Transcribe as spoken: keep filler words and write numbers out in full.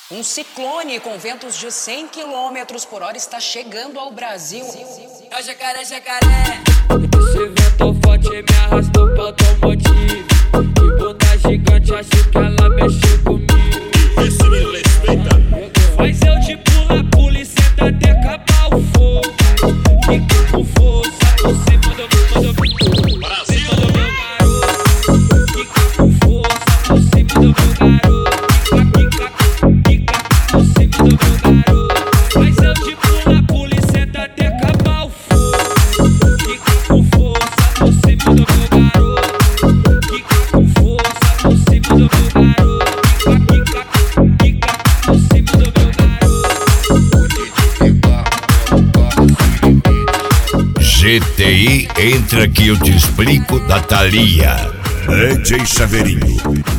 Um ciclone com ventos de cem quilômetros por hora está chegando ao Brasil. É o jacaré, jacaré. Esse vento forte me arrastou pro automotivo. Que bunda gigante, acho que ela mexeu comigo. Isso me respeita. Mas eu te pula, pula e senta até acabar o fogo. Fica com força, você mandou, mandou, mandou. Brasil. Mandou meu garoto. Fica com força, você mandou meu garoto. Fica, fica, fica, você mandou meu garoto. Mas eu te pula, pula e senta até acabar o fogo. Fica com força, você mandou meu garoto. Fica com força, você mandou meu garoto. Fica, fica, fica, você mandou meu garoto. G T I, entra que eu te explico da Thalia. D J Chaveirinho.